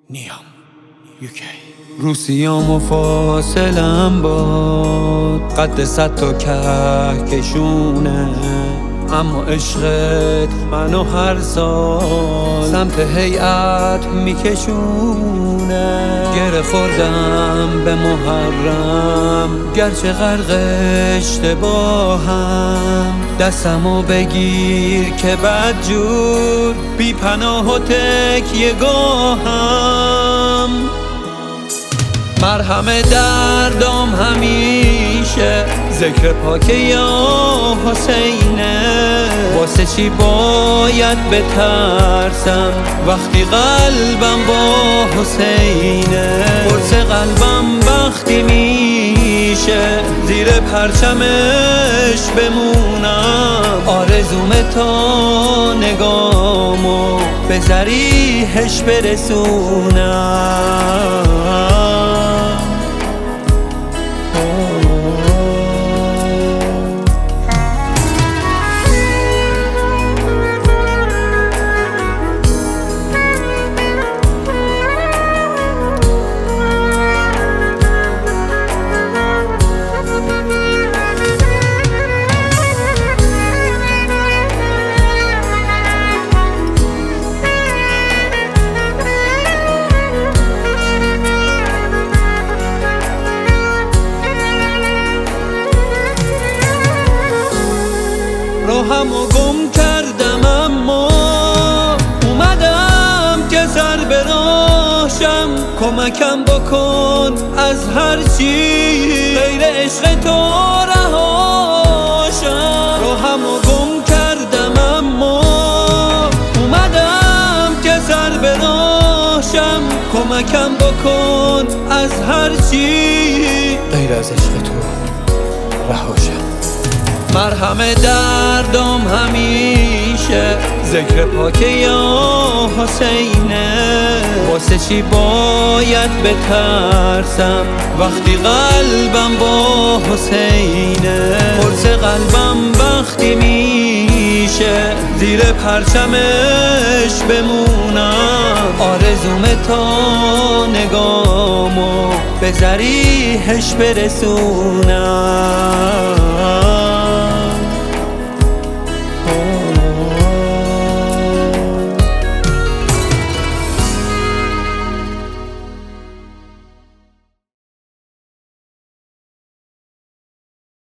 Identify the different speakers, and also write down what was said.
Speaker 1: نیام UK. روسیام و فاصلم باد قد 100 تا کهکشونه، اما عشقت منو هر سال سمت هیئت میکشونه. گره خوردم به محرم گرچه غرق اشتباهم، دستمو بگیر که بدجور بی پناه و تکیه گاهم. مرهم دردام همیشه ذکر پاک یا حسینه. واسه چی باید بترسم وقتی قلبم با حسینه؟ قرص قلبم وقتی میشه زیر پرچمش بمونم. آرزومه تا نگامو به ذریحش برسونم. راهمو گم کردم اما اومدم که سر براشم. کمکم بکن از هر چی غیر عشق تو رهاشم. راهمو گم کردم اما اومدم که سر براشم. کمکم بکن از هر چی غیر از عشق تو رهاشم. مرهم دردام همیشه ذکر پاک یا حسینه. واسه چی باید بترسم وقتی قلبم با حسینه؟ قرص قلبم وقتی میشه زیر پرچمش بمونم. آرزومه تا نگامو به ذریحش برسونم.